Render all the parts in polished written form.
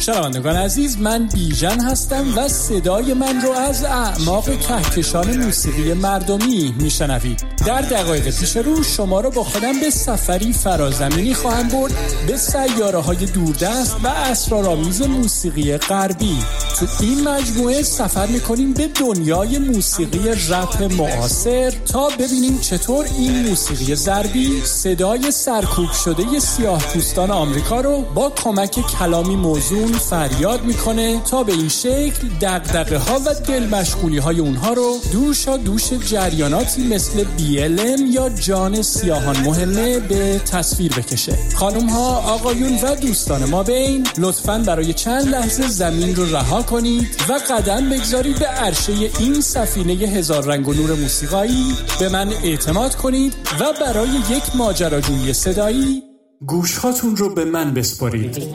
شنوندگان عزیز، من بیژن هستم و صدای من رو از اعماق کهکشان موسیقی مردمی میشنوید. در دقایق پیش رو شما رو با خودم به سفری فرازمینی خواهم برد به سیاره‌های دوردست و اسرارآمیز موسیقی غربی. تو این مجموعه سفر میکنیم به دنیای موسیقی رپ معاصر تا ببینیم چطور این موسیقی ضربی صدای سرکوب شده سیاه‌پوستان آمریکا رو با کمک کلامی موزون فریاد میکنه تا به این شکل دغدغه‌ها و دلمشغولی‌های اونها رو دوشا دوش جریاناتی مثل BLM یا جان سیاهان مهمه به تصویر بکشه. خانم‌ها، آقایون و دوستان ما بین، لطفاً برای چند لحظه زمین رو رها کنید و قدم بگذارید به عرشه این سفینه هزار رنگ و نور موسیقایی. به من اعتماد کنید و برای یک ماجراجویی صدایی گوش‌هاتون رو به من بسپارید.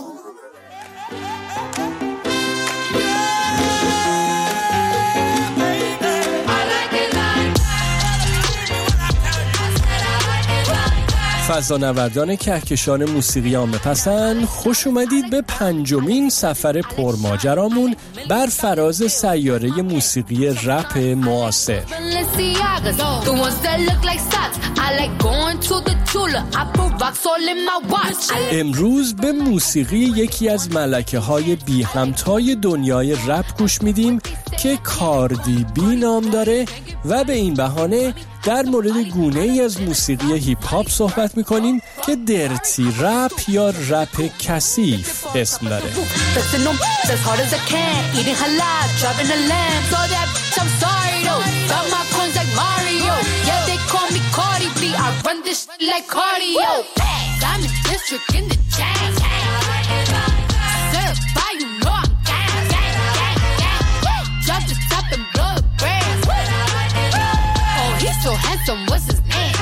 فضانوردان کهکشان موسیقی عامه‌پسند، خوش اومدید به 5مین سفر پرماجرامون بر فراز سیاره موسیقی رپ معاصر. امروز به موسیقی یکی از ملکه‌های بی همتای دنیای رپ گوش میدیم که کاردی بی نام داره و به این بهانه در مورد گونه‌ای از موسیقی هیپ هاپ صحبت می‌کنیم که درتی رپ یا رپ کثیف اسم داره. So handsome, what's his name?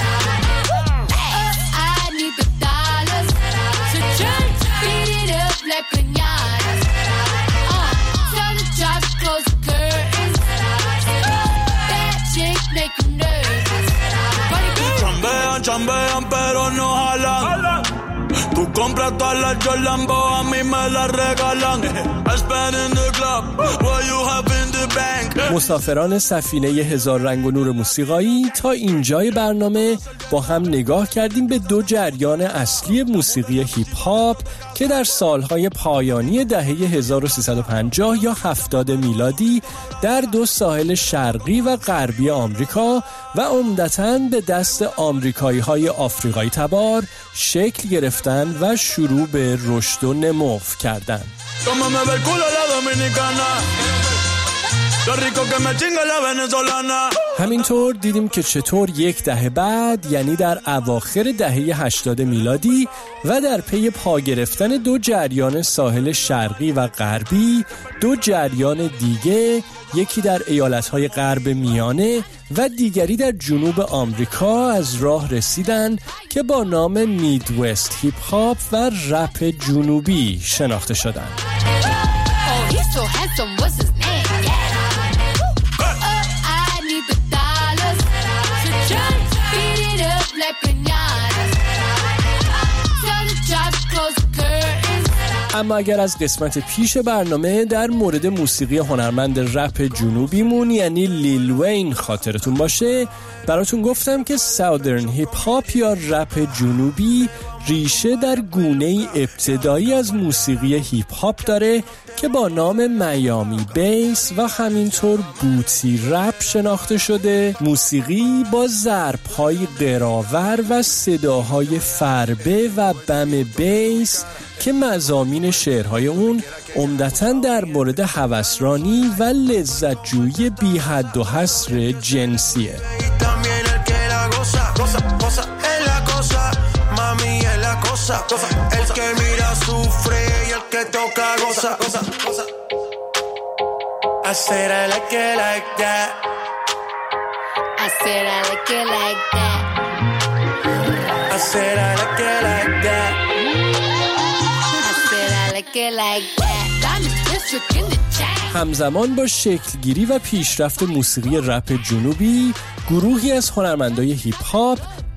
I need the dollars to just beat it up like piñatas. Tell the job to close the curtains. That chick make you nervous. Chambean, chambean, pero no jalan. Tú compras todas las Jolambo, a mí me las regalan. I spend in the club, what you have in the bank. مسافران سفینه هزار رنگ و نور موسیقایی، تا اینجای برنامه با هم نگاه کردیم به دو جریان اصلی موسیقی هیپ هاپ که در سالهای پایانی دهه 1350 یا 70 میلادی در دو ساحل شرقی و غربی آمریکا و عمدتاً به دست آمریکایی‌های آفریقایی تبار شکل گرفتن و شروع به رشد و نمو کردن. همینطور دیدیم که چطور یک دهه بعد، یعنی در اواخر دهه 80 میلادی و در پی پا گرفتن دو جریان ساحل شرقی و غربی، دو جریان دیگه، یکی در ایالت‌های غرب میانه و دیگری در جنوب آمریکا از راه رسیدن که با نام میدوست هیپ هاپ و رپ جنوبی شناخته شدند. اما اگر از قسمت پیش برنامه در مورد موسیقی هنرمند رپ جنوبیمون یعنی لیل وین خاطرتون باشه، براتون گفتم که ساودرن هیپ هاپ یا رپ جنوبی ریشه در گونه ابتدایی از موسیقی هیپ هاپ داره که با نام میامی بیس و همینطور بوتی رپ شناخته شده. موسیقی با ضرب‌های قراور و صداهای فربه و بم بیس که مضامین شعرهای اون عمدتاً در مورد هوسرانی و لذت‌جویی بی حد و حصر جنسیه. El que mira sufre y el que toca goza. I said I like it like that. I said I like it like that. I said I like it like that. I said I like it like that. I'm the district in the chat. همزمان با شکلگیری و پیشرفت موسیقی رپ جنوبی، گروهی از هنرمندای هیپ هاپ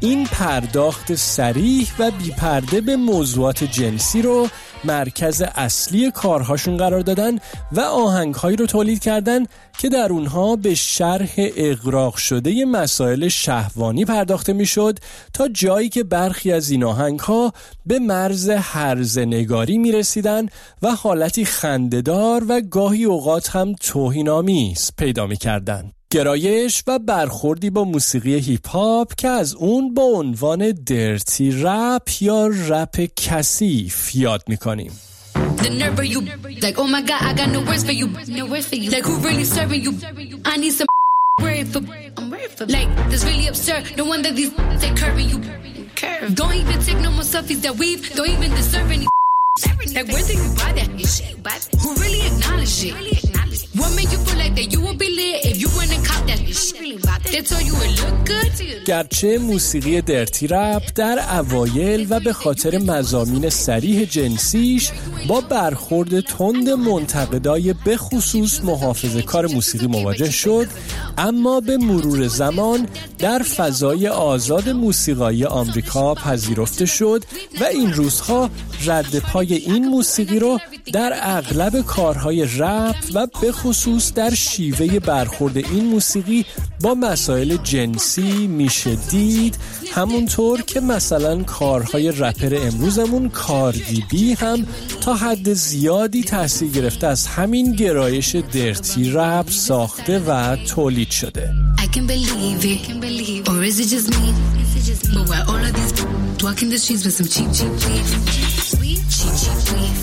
این پرداخت صریح و بی‌پرده به موضوعات جنسی رو مرکز اصلی کارهاشون قرار دادن و آهنگ‌هایی رو تولید کردن که در اونها به شرح اغراق شده مسائل شهوانی پرداخته میشد تا جایی که برخی از این آهنگ‌ها به مرز هرزنگاری میرسیدن و حالتی خنده‌دار و گاهی اوقات هم توهین‌آمیز پیدا می‌کردن. گرایش و برخوردی با موسیقی هیپ هاپ که از اون با عنوان درتی رپ یا رپ کثیف یاد میکنیم. The nerve of you, like oh my god, I got no words for you, like who really serving you, I need some bread for, like this really absurd, no wonder these they curving you, don't even take no more selfies that weave, don't even deserve any, like where did you buy that shit, who really acknowledge it, what made you feel like that you would be lit if you went and caught that shit, they told you it look good. گرچه موسیقی درتی رپ در اوایل و به خاطر مضامین صریح جنسیش با برخورد تند منتقدای به خصوص محافظه‌کار موسیقی مواجه شد، اما به مرور زمان در فضای آزاد موسیقایی آمریکا پذیرفته شد و این روزها رد پای این موسیقی رو در اغلب کارهای رپ و به خصوص در شیوه برخورد این موسیقی با مسائل جنسی میشه دید، همونطور که مثلا کارهای رپر امروزمون کاردی بی هم تا حد زیادی تاثیر گرفته از همین گرایش درتی رپ ساخته و تولید شده. I can believe it, or is it just me? But why all of these walking the streets with some cheap weave? Cheap weave.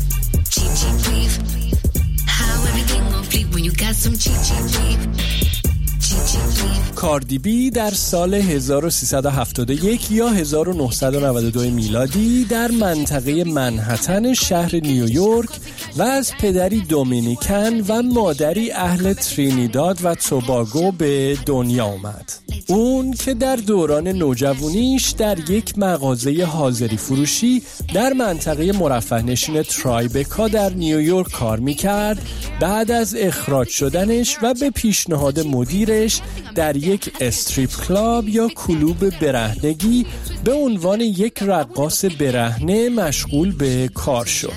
How everything gon' flip when you got some cheap weave? کاردی بی در سال 1371 یا 1992 میلادی در منطقه منهتن شهر نیویورک و از پدری دومینیکن و مادری اهل ترینیداد و توباگو به دنیا آمد. اون که در دوران نوجوانیش در یک مغازه حاضری فروشی در منطقه مرفه نشین ترایبکا در نیویورک کار میکرد، بعد از اخراج شدنش و به پیشنهاد مدیرش در یک استریپ کلاب یا کلوب برهنگی به عنوان یک رقاص برهنه مشغول به کار شد.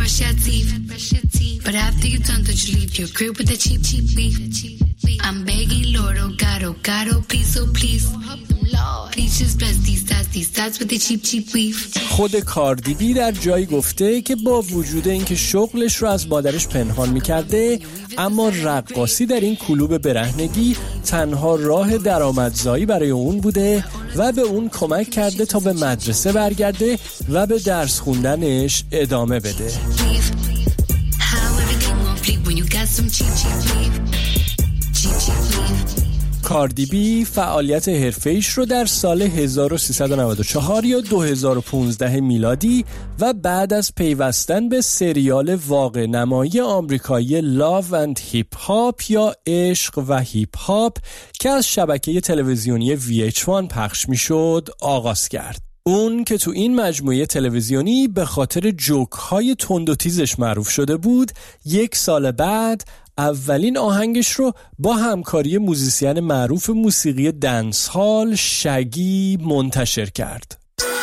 خود کاردی بی در جایی گفته که با وجود اینکه شغلش رو از مادرش پنهان می‌کرده، اما رقاصی در این کلوب برهنگی تنها راه درآمدزایی برای اون بوده و به اون کمک کرده تا به مدرسه برگرده و به درس خوندنش ادامه بده. کاردی بی فعالیت حرفه‌ایش رو در سال 1394 یا 2015 میلادی و بعد از پیوستن به سریال واقع نمایی آمریکایی لاو اند هیپ هاپ یا عشق و هیپ هاپ که از شبکه تلویزیونی VH1 پخش میشد آغاز کرد. اون که تو این مجموعه تلویزیونی به خاطر جوک‌های تند و تیزش معروف شده بود، یک سال بعد اولین آهنگش رو با همکاری موزیسین معروف موسیقی دنس هال شگی منتشر کرد.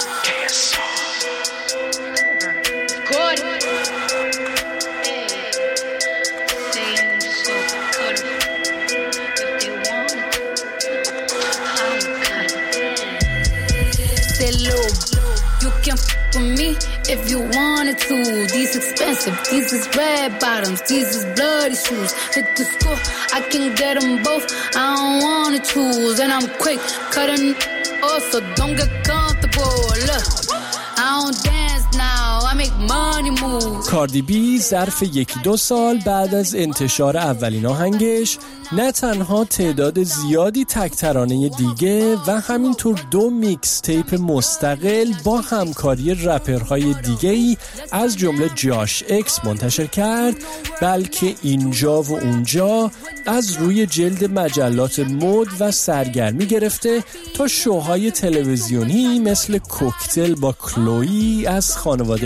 For me, if you wanted to, these expensive, these is red bottoms, these is bloody shoes. Hit the score, I can get them both. I don't wanna choose, and I'm quick cutting off, so don't get comfortable. Look, I don't dance now, I make money move. کاردی بی ظرف 1-2 سال بعد از انتشار اولین آهنگش نه تنها تعداد زیادی تک ترانه دیگه و همینطور 2 میکس تیپ مستقل با همکاری رپرهای دیگه‌ای از جمله جاش اکس منتشر کرد، بلکه اینجا و اونجا از روی جلد مجلات مد و سرگرمی گرفته تا شوهای تلویزیونی مثل کوکتل با کلویی از خانواده کارداشیان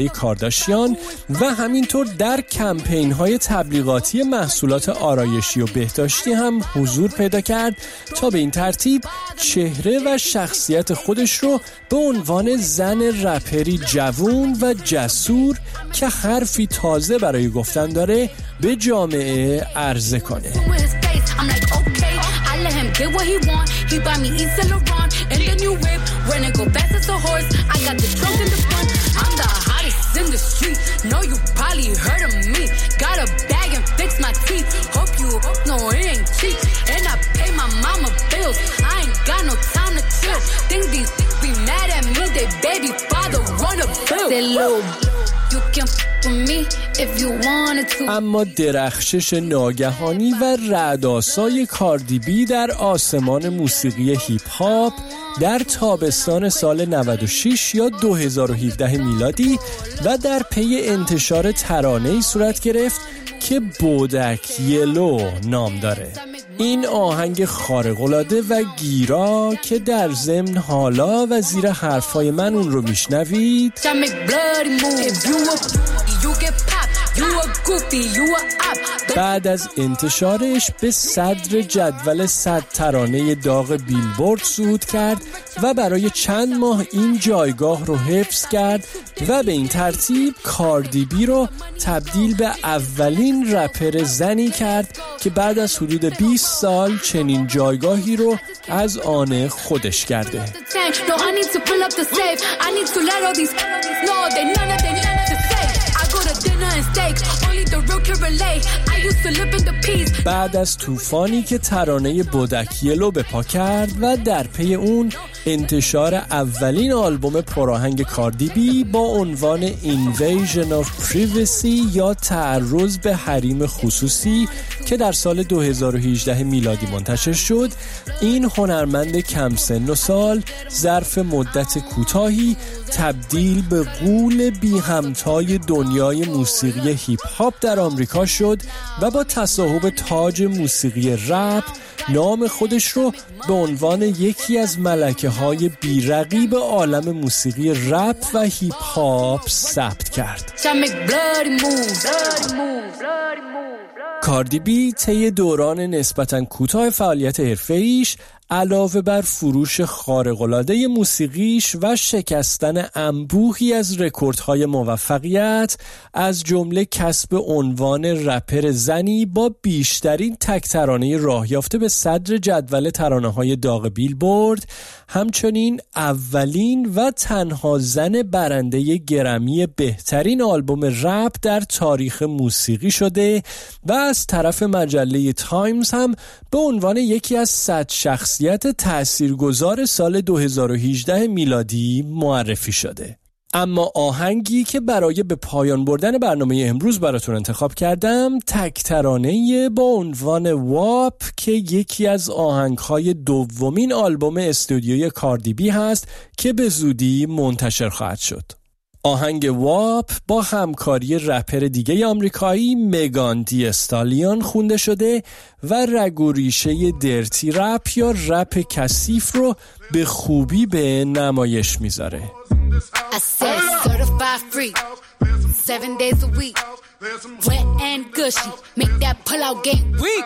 کرداشیان و همینطور در کمپین‌های تبلیغاتی محصولات آرایشی و بهداشتی هم حضور پیدا کرد تا به این ترتیب چهره و شخصیت خودش رو به عنوان زن رپری جوون و جسور که حرفی تازه برای گفتن داره به جامعه عرضه کنه. I let him get what he want. He buy me East and Laurent and the new whip. When it go fast as a horse, I got the trunk in the front. I'm the hottest in the street. Know you probably heard of me. Got a bag and fix my teeth. Hope you know it ain't cheap. And I pay my mama bills. I ain't got no time to chill. Think these be mad at me. They baby father run a bill. They little. You can with me if you wanted to. اما درخشش ناگهانی و رعدآسای کاردی بی در آسمان موسیقی هیپ هاپ در تابستان سال 96 یا 2017 میلادی و در پی انتشار ترانه‌ای صورت گرفت که بودک یلو نام داره. این آهنگ خارق‌العاده و گیرا که در ضمن حالا و زیر حرفای من اون رو میشنوید بعد از انتشارش به صدر جدول 100 ترانه داغ بیلبورد صعود کرد و برای چند ماه این جایگاه رو حفظ کرد و به این ترتیب کاردی بی رو تبدیل به اولین رپر زنی کرد که بعد از حدود 20 سال چنین جایگاهی رو از آن خودش کرده. بعد از طوفانی که ترانه بودک یلو به پا کرد و در پی اون انتشار اولین آلبوم پراهنگ کاردی بی با عنوان Invasion of Privacy یا تعرض به حریم خصوصی که در سال 2018 میلادی منتشر شد، این هنرمند کم سن و سال ظرف مدت کوتاهی تبدیل به غول بی همتای دنیای موسیقی هیپ هاپ در آمریکا شد و با تصاحب تاج موسیقی رپ نام خودش رو به عنوان یکی از ملکه‌های بی‌رقیب عالم موسیقی رپ و هیپ هاپ ثبت کرد. کاردی بی طی دوران نسبتاً کوتاه فعالیت حرفه‌ایش علاوه بر فروش خارق‌العاده موسیقیش و شکستن انبوهی از رکوردهای موفقیت از جمله کسب عنوان رپر زنی با بیشترین تک ترانه راه یافته به صدر جدول ترانه‌های داغ بیلبورد، همچنین اولین و تنها زن برنده گرمی بهترین آلبوم رپ در تاریخ موسیقی شده و از طرف مجله تایمز هم به عنوان یکی از 100 شخصیت تأثیرگذار سال 2018 میلادی معرفی شده. اما آهنگی که برای به پایان بردن برنامه امروز براتون انتخاب کردم تک ترانه با عنوان واپ که یکی از آهنگ‌های دومین آلبوم استودیوی کاردی بی هست که به زودی منتشر خواهد شد. آهنگ واپ با همکاری رپر دیگه آمریکایی مگان دی استالیون خونده شده و رگ و ریشه درتی رپ یا رپ کثیف رو به خوبی به نمایش میذاره. I said certified free, 7 days a week, wet and gushy, make that pull out game weak.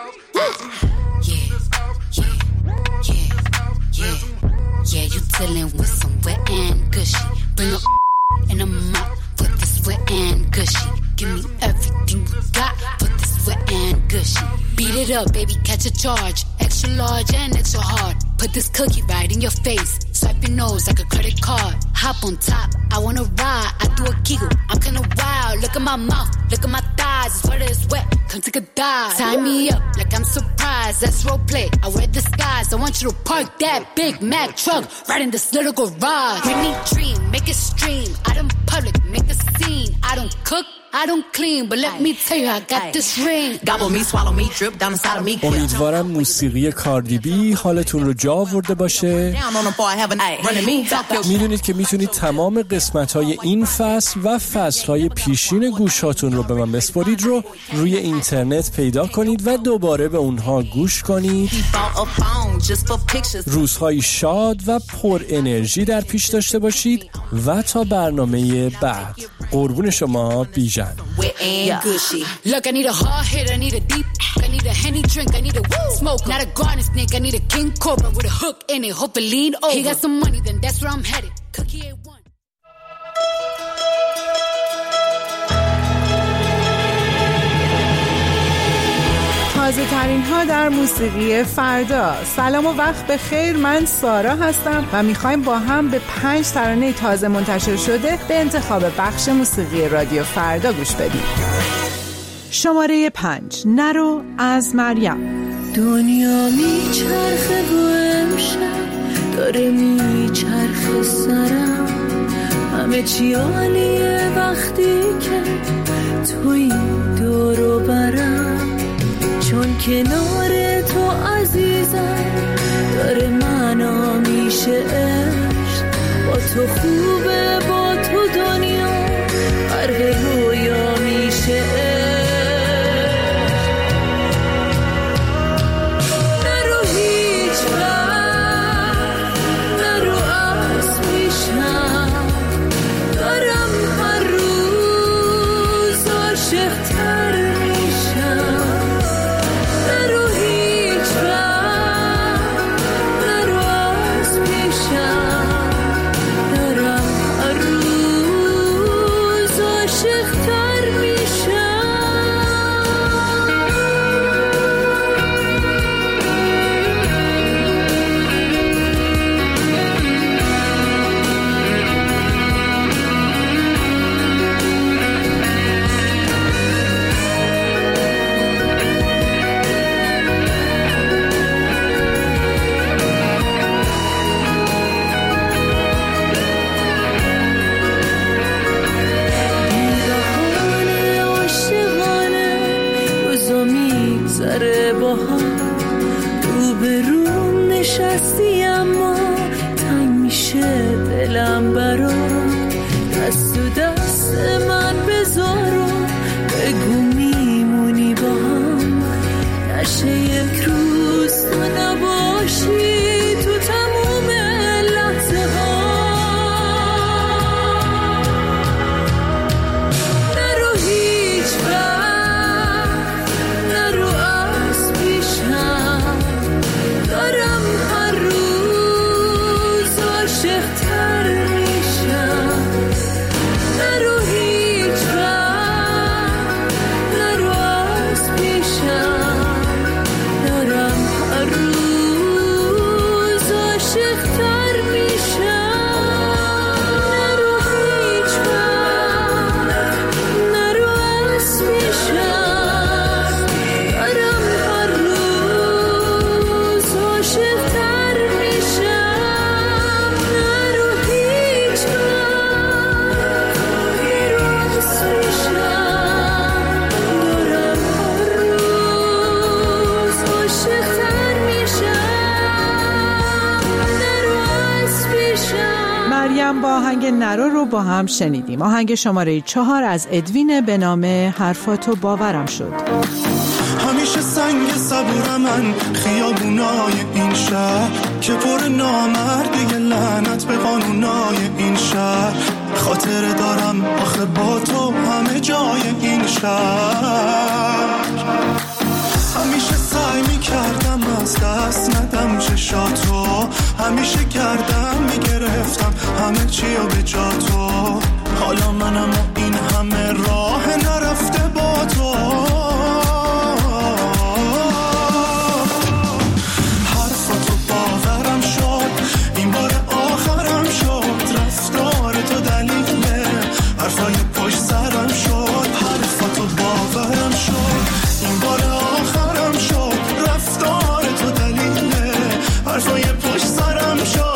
Yeah, you dealing with some wet and gushy. Bring a in a mouth for this wet and gushy. Give me everything you got for this wet and gushy. Beat it up, baby, catch a charge. Extra large and extra hard. Put this cookie right in your face. Swipe your nose like a credit card. Hop on top, I wanna ride. I do a giggle, I'm kinda wild. Look at my mouth, look at my thighs. It's wet, it's wet, come take a dive. Tie me up like I'm surprised. That's role play, I wear disguise. I want you to park that Big Mac truck right in this little garage. Make me dream, make it stream. Out in public, make a scene. I don't cook, I don't clean, but let me tell you I got this ring. Gobble me, swallow me, drip down inside of me. امیدوارم موسیقی کاردی بی حالتون رو جا آورده باشه. میدونید که میتونید تمام قسمت‌های این فصل و فصل‌های پیشین گوشاتون رو به من بسپارید رو روی اینترنت پیدا کنید و دوباره به اونها گوش کنید. روزهای شاد و پر انرژی در پیش داشته باشید و تا برنامه بعد قربون شما بیژن. Look, I need a hard hit, I need a deep, I need a Henny drink, I need a smoke, not a garden snake, I need a king cobra with a hook in it, hope it lean over. He got some money, then that's where I'm headed. Cookie ain't one. تازه ترین ها در موسیقی فردا. سلام و وقت بخیر، من سارا هستم و میخوایم با هم به 5 ترانه تازه منتشر شده به انتخاب بخش موسیقی رادیو فردا گوش بدیم. شماره 5، نرو از مریم. دنیا میچرخه و امشب داره میچرخه سرم، همه چی عالیه وقتی که توی دورو برم، چون کنار تو عزیزم داره معنا میشه عشق، با تو خوبه با تو دنیا غرق رویا میشه عشق. نرو هیچ وقت نرو از پیشم، دارم هر روز عاشق‌تر میشم. با آهنگ نرو رو با هم شنیدیم. آهنگ شماره 4 از ادوین به نام حرفاتو باورم شد. همیشه سنگ صبور من خیابونای این شهر که پر نامردی لعنت به قانونای این شهر، خاطره دارم آخه با تو همه جای این شهر. همیشه سعی میکردم از دست ندم چشاتو، همیشه کردم میگرفتم همه چی رو به جا تو، حالا منم و این همه راه نرفته با تو. حرفاتو باورم شد این بار آخرم شد، رفتار تو دلیله حرفای پشت سرم شد. حرفاتو باورم شد این بار آخرم شد، رفتار تو دلیله حرفای پشت سرم شد.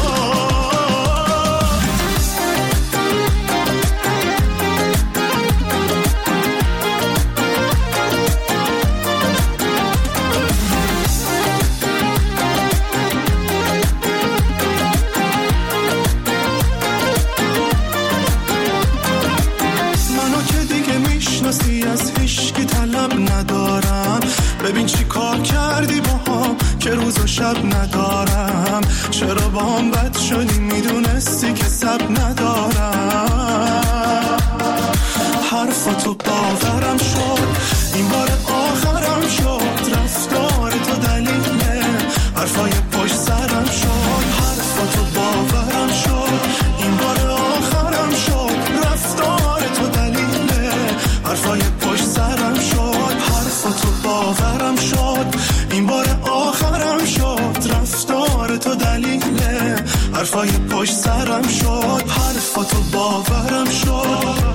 ببین چی کار کردی با هم که روز و شب ندارم، چرا با هم بد شدی میدونستی که سب ندارم. حرفاتو باورم شد، این بار آخرم شد، رفتار تو دلیله حرفای پشت سرم شد، حرفاتو باورم شد، این بار آخرم شد، رفتار تو دلیله حرفای پشت سرم شد، حرفاتو باورم شد، این بار آخرم شد، رفتار تو دلیله حرفای پشت سرم شد، حرفاتو باورم شد.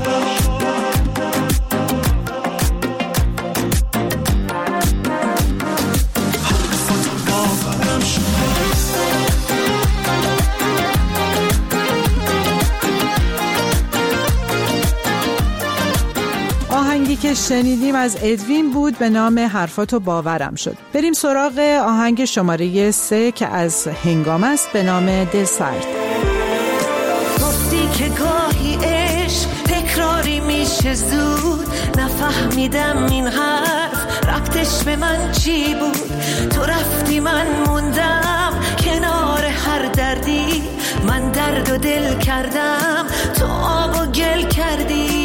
آهنگی که شنیدیم از ادوین بود به نام حرفاتو باورم شد. بریم سراغ آهنگ شماره 3 که از هنگام است به نام دلسرد. گفتی که گاهی عشق تکراری میشه زود، نفهمیدم این حرف ربطش به من چی بود، تو رفتی من موندم کنار هر دردی، من درد و دل کردم تو آب و گل کردی،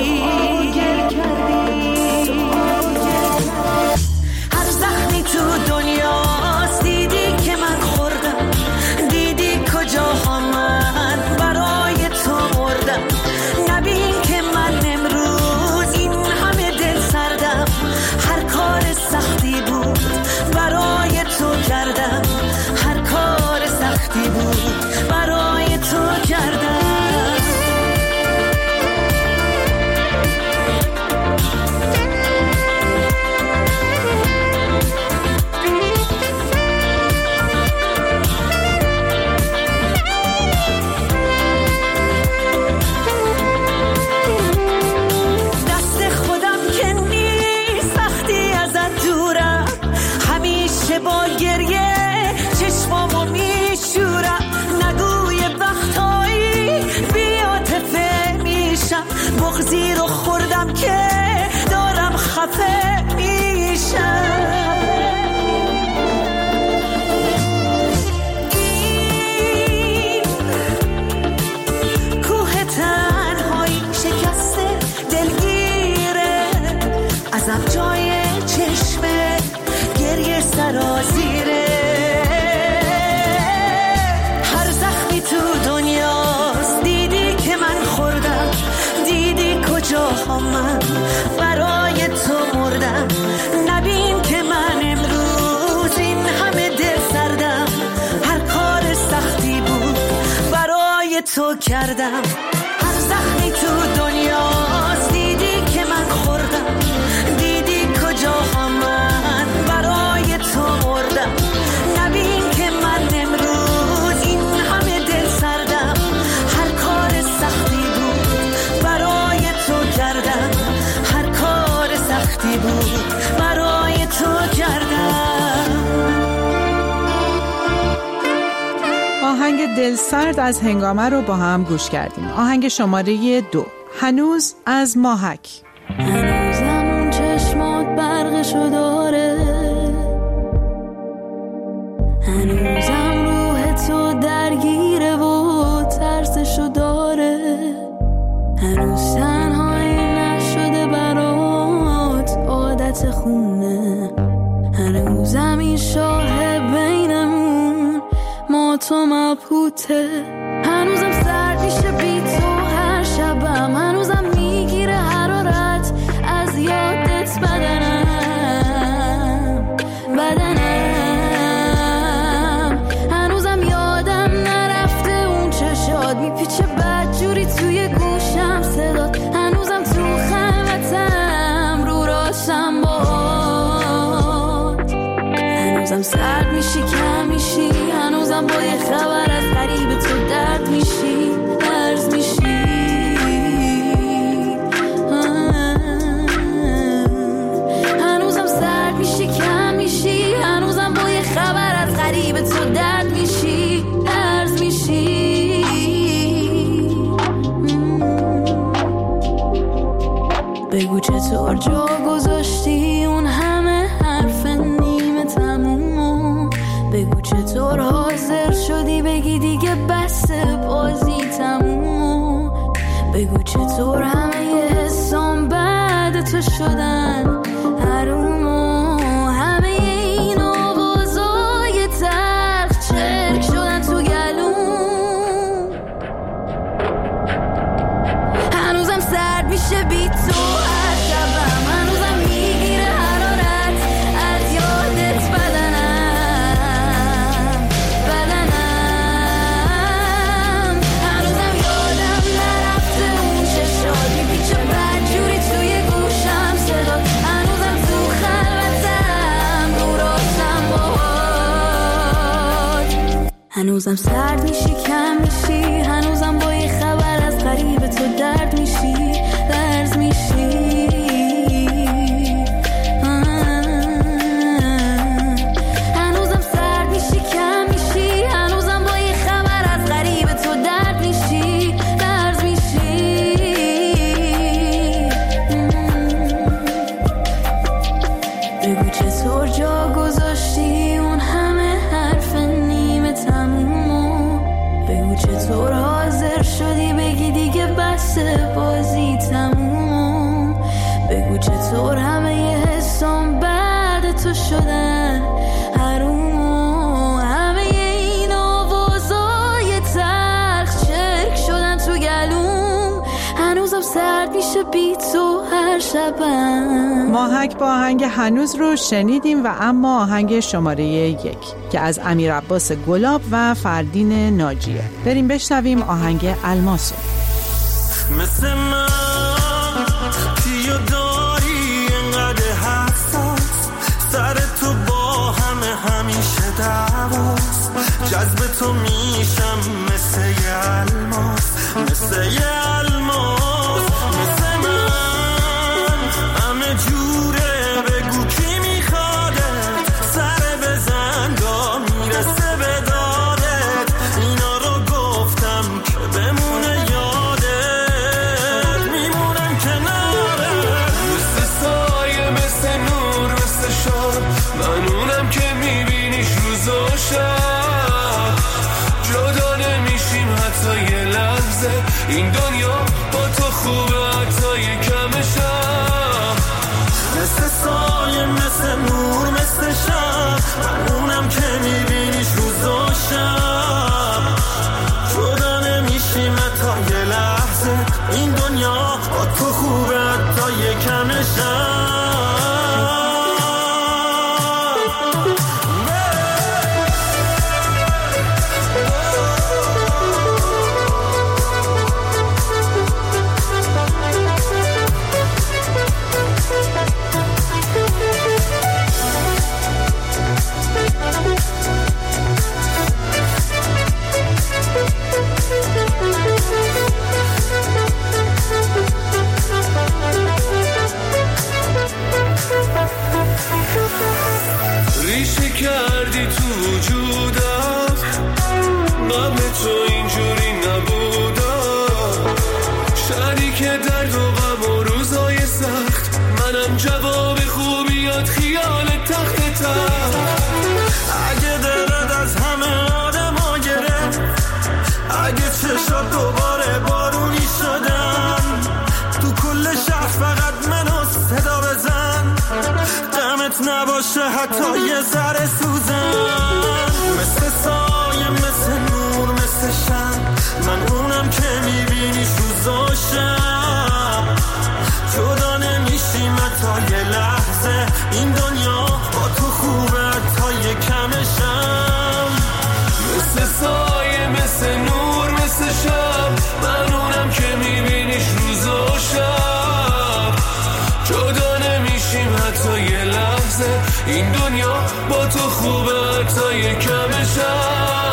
هر زخمی تو دنیاست دیدی که من خوردم، دیدی کجاها من برای تو مردم، نبین که من امروز این همه دل سردم، هر کار سختی بود برای تو کردم، هر کار سختی بود برای تو کردم. با گریه چشمامو میشورم، نگوی وقتایی بی‌عاطفه میشم، بغضی رو خوردم که دارم خفه میشم، این کوه تنهایی شکسته دلگیره، ازم جای چشمه گریه سرازیره، هر زخمی تو دنیاست دیدی که من خوردم، دیدی کجاها من برای تو مردم، نبین که من امروز این همه دل سردم، هر کار سختی بود برای تو کردم، هر زخمی تو دنیاست دیدی که من خوردم، دیدی کجاها من برای تو مردم، نبین که من امروز این همه دل سردم، هر کار سختی بود برای تو کردم، هر کار سختی بود برای تو کردم. آهنگ دلسرد از هنگامه رو با هم گوش کردیم. آهنگ شماره 2 هنوز از ماهک. هنوزم اون چشمات برقشو داره، هنوزم روح تو درگیره و ترسشو داره، هنوز تنهایی نشده برات عادت خونه، هنوزم این شاه بینمون ما تو مبهوته، هنوزم سرد میشه بی تو هر شبم، هنوزم میگیره حرارت از یادت بدنم، هنوزم یادم نرفته اون چشات میپیچه بدجوری توی گوشم صدات، هنوزم تو خلوتم رو راشم باد، هنوزم سرد میشی کم میشی، هنوزم با یه خبر از غریب تو درد میشی درز میشی، هنوزم سرد میشی کم میشی، هنوزم با یه خبر از غریب تو درد میشی درز میشی، بگو چطور جا گذاشتی اون همه حرف نیمه تمومو، بگو چطور حاضر شدی بگی دیگه بسه بازی تمومو، بگو چطور همه حسام تو شدن حروم و همه این آوازای تلخ چرک شدن تو گلوم. هنوزم سرد میشه بی تو هر شبم، هنوزم میگیره حرارت از یادت بدنم. هنوزم یادم نرفته اون چشات میپیچه بدجوری توی گوشم صدات. هنوزم تو خلوتم رو راستم باهات. هنوزم سرد میشی کم میشی، هنوزم با یه خبر از قریب تو درد میشی درز میشی. هنوزم سرد میشی کم میشی، هنوزم با یه خبر از قریب تو درد میشی درز میشی. بگو چطور جا گذاشتی اون همه حرف نیمه تمومو، بگو چطور حاضر شدی بگی دیگه بس بازی تموم، بگو چطور همه یه حسام بعد تو شدن حروم و همه این آوازای تلخ چرک شدن تو گلوم. هنوزم سرد میشه بی تو هر شبم. ماهک با آهنگ هنوز رو شنیدیم و اما آهنگ شماره 1 که از امیر عباس گلاب و فردین ناجیه. بریم بشنویم آهنگ الماسو. مثل من کیو داری انقدر حساس، سر تو با همه همیشه دعواست، جذب تو میشم مثل یه الماس، مثل یه الماس. مثل من همه جوره، بگو کی میخوادت، سر بزن دا میرسه به دادت. اینا رو گفتم که بمونه یادت، میمونم کنارت مثل سایه، مثل نور، مثل شب. من اونم که میبینیش روز و شب، جدا نمیشیم حتی یه لحظه. این دنیا با تو خوبه حتی یه کمشم، مثل سایه، مثل نور، مثل شب. من اونم که میبینیش روز و شب، جدا نمیشیم حتی یه لحظه. این دنیا با تو خوبه حتی یه کمشم. ریشه کردی تو وجودم، قبل تو اینجوری نبودم. شریک درد و غم و روزای سخت، منم جواب خوبیات خیال تخت تخت. اگه دلت از همه آدم ها گرفت، اگه چشات دوباره بارونی شدن، تو کل شهر فقط منو صدا بزن، غمت نباشه حتی یه ذره سوزن. مثل سایه، مثل نور، مثل شب. من اونم که میبینیش روز و شب، جدا نمیشیم حتی یه لحظه. این دنیا با تو خوبه حتی یه کمشم، مثل سایه، مثل نور، مثل شب. من اونم که میبینیش روز و شب، جدا نمیشیم حتی یه لحظه. این دنیا با تو خوبه حتی یه کمشم.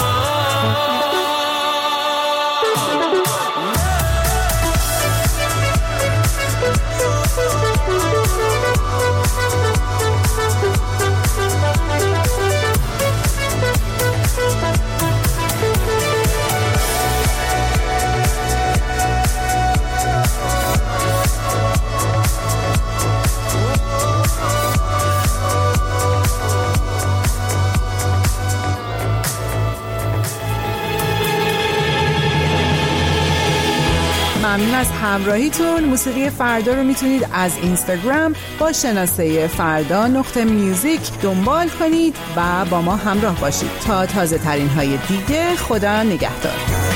ممنون از همراهیتون. موسیقی فردا رو میتونید از اینستاگرام با شناسه فردا.میوزیک دنبال کنید و با ما همراه باشید تا تازه ترین های دیگه. خدا نگهدار.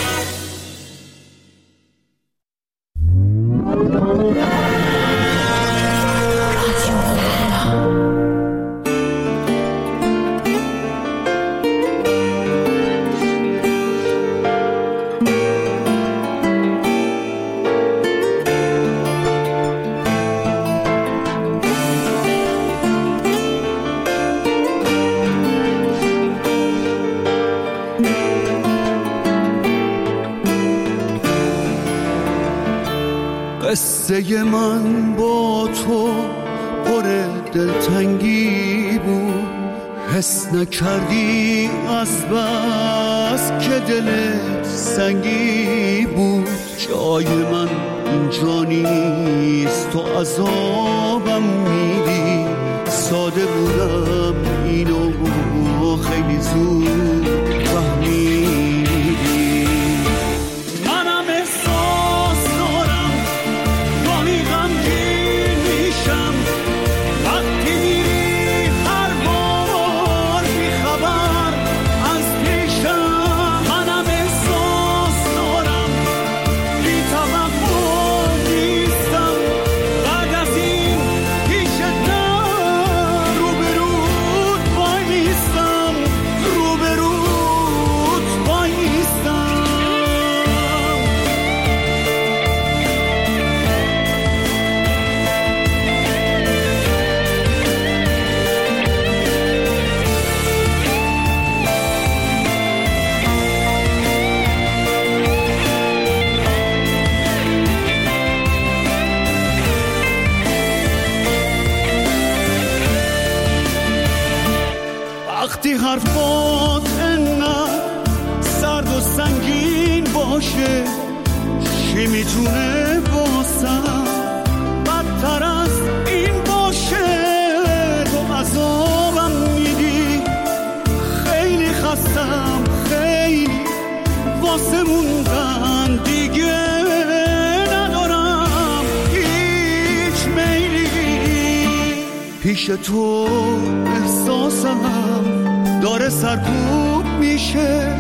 قصه من با تو پر دلتنگی بود، حس نکردی از بس که دلت سنگی بود. جای من اینجا نیست، تو عذابم میدی. ساده بودم اینو خیلی زود فهمیدی. منم احساس دارم گاهی غمگین میشم وقتی میری هر بار بیخبر از پیشم. منم احساس دارم بی توقع نیستم بعد از این پیشتم روبروت وای میستم، روبروت وای میستم. وقتی حرفات انقدر سرد و سنگین باشه، چی میتونه باسم بدتر از این باشه؟ تو عذابم میدی، خیلی خستم، خیلی واسه موندن دیگه ندارم هیچ میلی. پیش تو احساسم داره سرکوب میشه،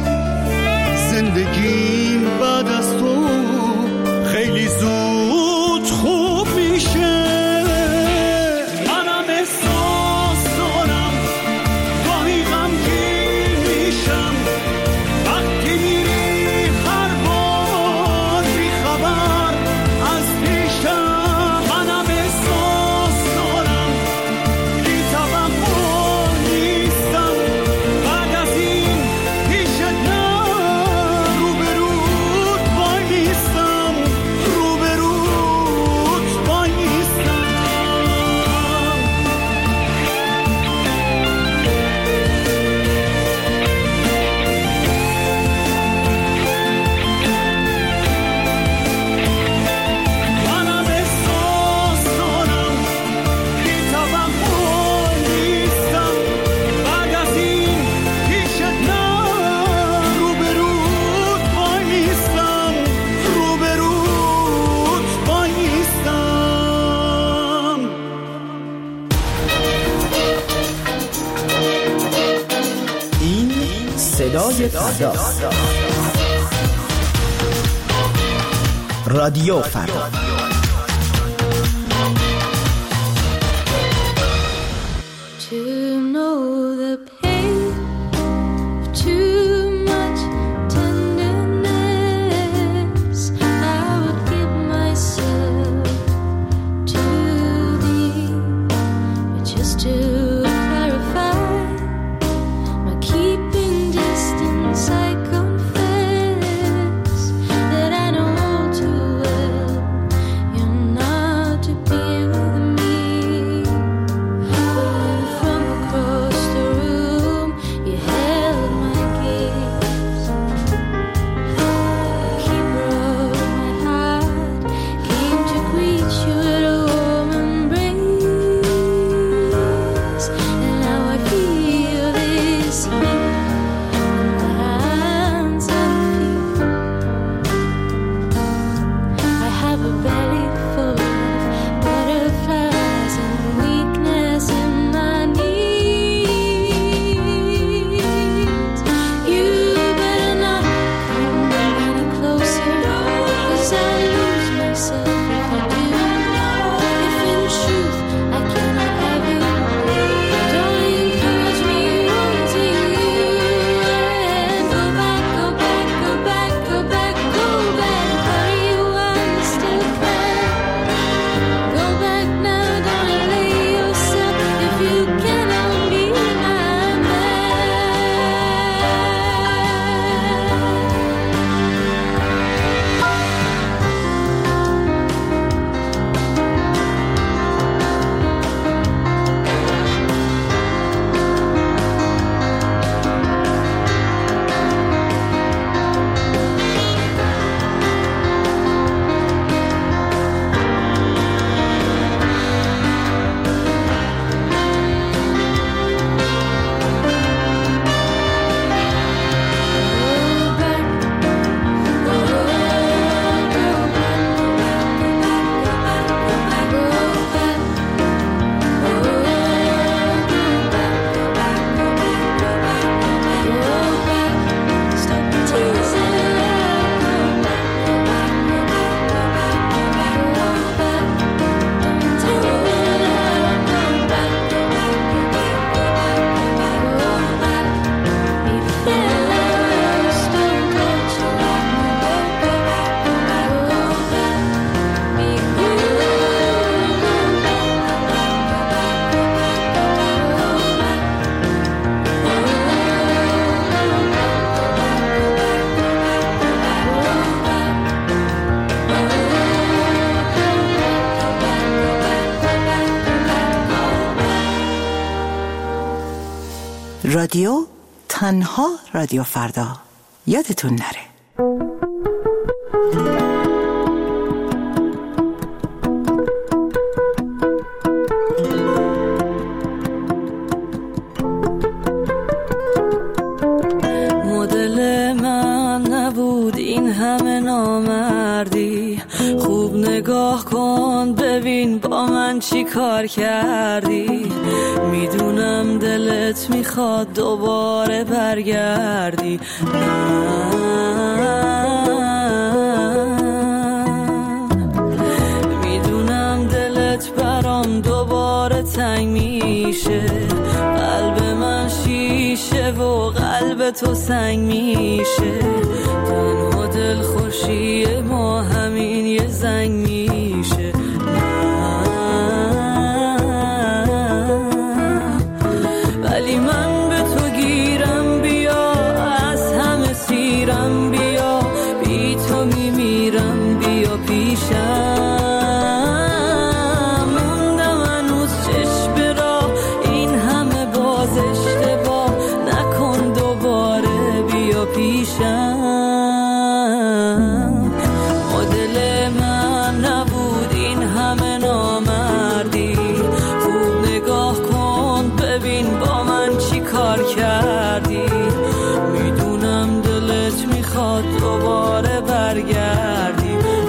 زندگیم بعد از تو خیلی زود خوب میشه. منم احساس دارم گاهی غمگین میشم وقتی میری هر بار بیخبر از پیشم. منم احساس دارم بی توقع نیستم بعد از این پیشتم روبروت وای میستم، روبروت وای میستم. منم احساس دارم بی توقع نیستم بعد از این پیشتم روبروت وای میستم، روبروت وای میستم. این صدای فردا، رادیو فردا. To know the pain of too much tenderness, I would give myself to thee. But just to clarify my keeping distance, I confess that I know all too well yourself if you do. If in truth I cannot have you, don't encourage me wanting you. And go back, go back, go back, go back, go back. Hurry while you still can. Go back now, don't delay yourself if you cannot be my man. رادیو تنها رادیو فردا، یادتون نره. مدل من نبود این همه نامردی، خوب نگاه کن ببین با من چی کار کردی. میدونم دلت میخواد دوباره برگردی، میدونم دلت برام دوباره تنگ میشه. قلب من شیشه و قلب تو سنگ میشه. تنها دل خوشی ما همین یه زنگ میشه. ولی من به تو گیرم، بیا از همه سیرم، بیا بی تو میمیرم، بیا پیشم. موندم هنوز چشم را این همه باز اشتباه نکن، دوباره بیا پیشم. مدل من نبود این همه نامردی، خوب نگاه کن ببین با من چی کار کردی. میدونم دلت میخواد دوباره برگردی.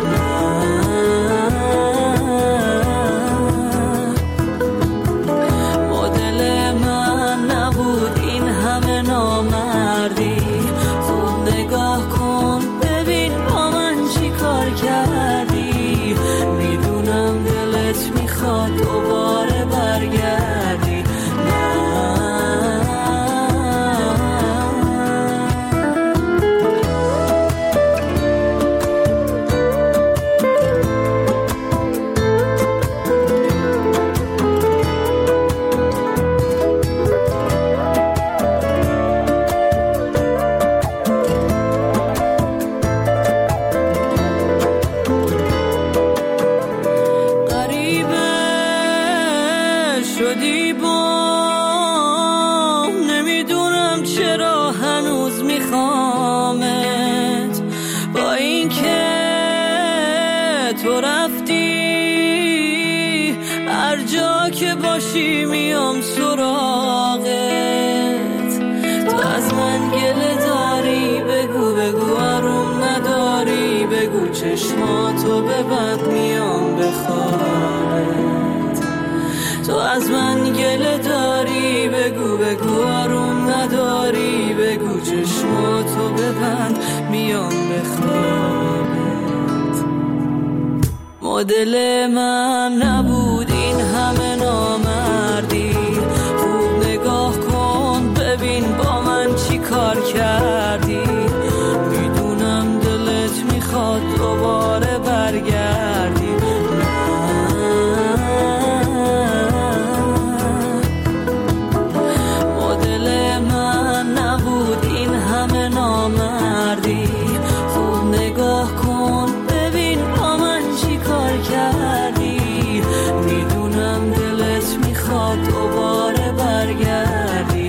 مدل من نبود این همه نامردی، خوب نگاه کن ببین با من چی کار کردی. میدونم دلت میخواد دوباره برگردی. شدی با نمیدونم چرا هنوز میخوامت، با اینکه تو رفتی هر جا که باشی میام سراغت. تو از من گله داری بگو بگو، آروم نداری بگو، چشماتو ببند میام بخوابت. تو از من گله داری بگو بگو، آروم نداری بگو، چشماتو ببند میام بخوابت. مدل من نبود این همه نامردی. خوب نگاه کن ببین با من چی کار کردی. میدونم دلت میخواد دوباره برگردی. مدل من نبود این همه نامردی. خوب نگاه کن ببین با من چی کار کردی. میدونم دلت میخواد دوباره برگردی.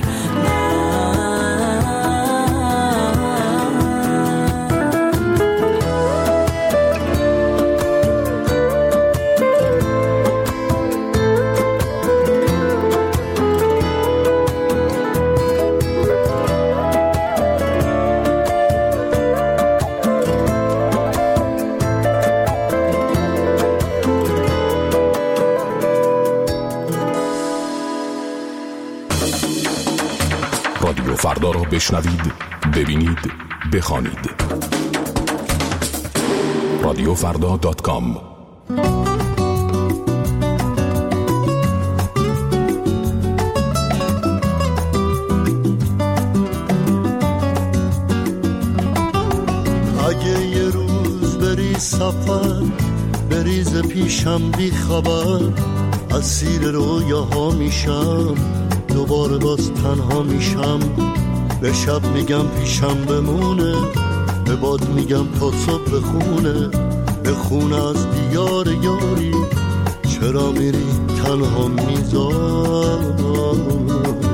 رادیو فردا را بشنوید، ببینید، بخوانید. radiofrda.com. اگه یه روز بری سفر بریز پیشم بی خبر، اسیر رویاها میشم، دوباره باز تنها میشم. به شب میگم پیشم بمونه، به باد میگم تا صبح بخونه. بخونه از دیار یاری، چرا میری تنها میذاری.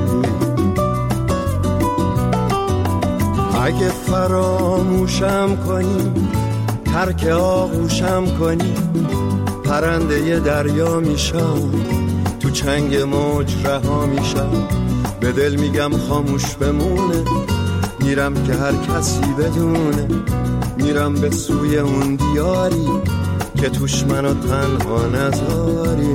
اگه فراموشم کنی، ترک آغوشم کنی، پرنده دریا میشم، تو چنگ موج رها میشم. به دل میگم خاموش بمونه، میرم که هر کسی بدونه. میرم به سوی اون دیاری که توش منو تنها نذاری.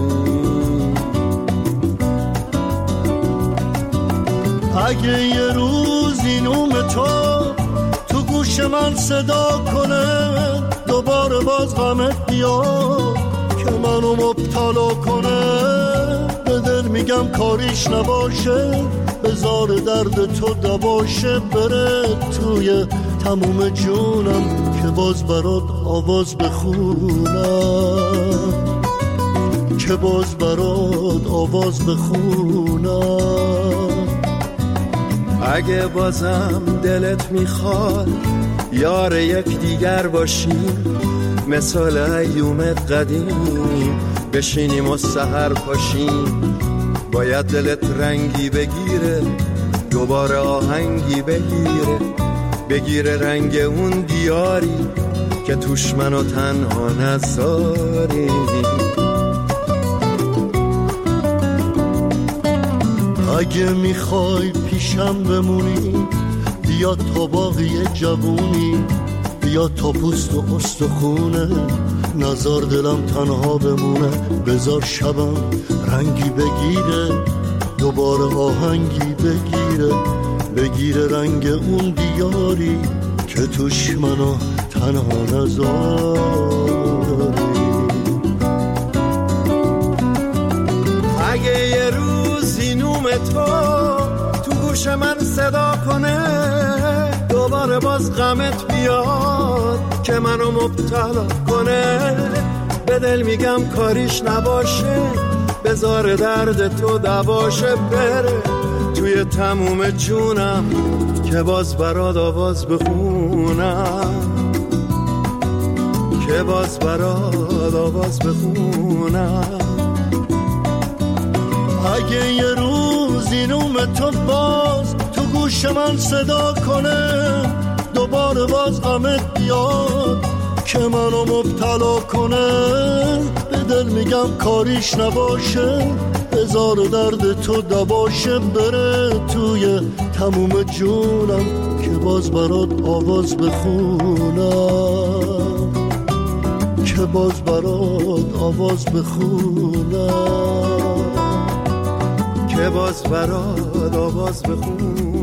اگه یه روز این نوم تو گوش من صدا کنه، دوباره باز غمت بیاد که منو مبتلا کنه. به دل میگم کاریش نباشه، بذار درد تو دباشه. بره توی تموم جونم که باز برات آواز بخونم، که باز برات آواز بخونم. اگه بازم دلت میخواد یار یک دیگر باشیم، مثال ایوم قدیم بشینیم و سحر پاشیم. باید دلت رنگی بگیره، دوباره آهنگی بگیره رنگ اون دیاری که توش منو تنها نذاری. اگه میخوای پیشم بمونی، بیا تا باقی جوونی، بیا تا پوست و استخونه. نزار دلم تنها بمونه، بذار شبم رنگی بگیره، دوباره آهنگی بگیره رنگ اون دیاری که توش منو تنها نذاری. اگه یه روزی نوم تو گوش من صدا کنه، دوباره باز غمت بیاد که منو مبتلا کنه. به دل میگم کاریش نباشه، بذار درد تو دباشه. بره توی تموم جونم که باز برات آواز بخونم، که باز برات آواز بخونم. اگه یه روزی نوم تو باز تو گوش من صدا کنه، دوباره باز غمت بیاد که منو مبتلا کنه. به دل میگم کاریش نباشه، بذار درد تو دباشه. بره توی تموم جونم که باز برات آواز بخونم، که باز برات آواز بخونم، که باز برات آواز بخونم.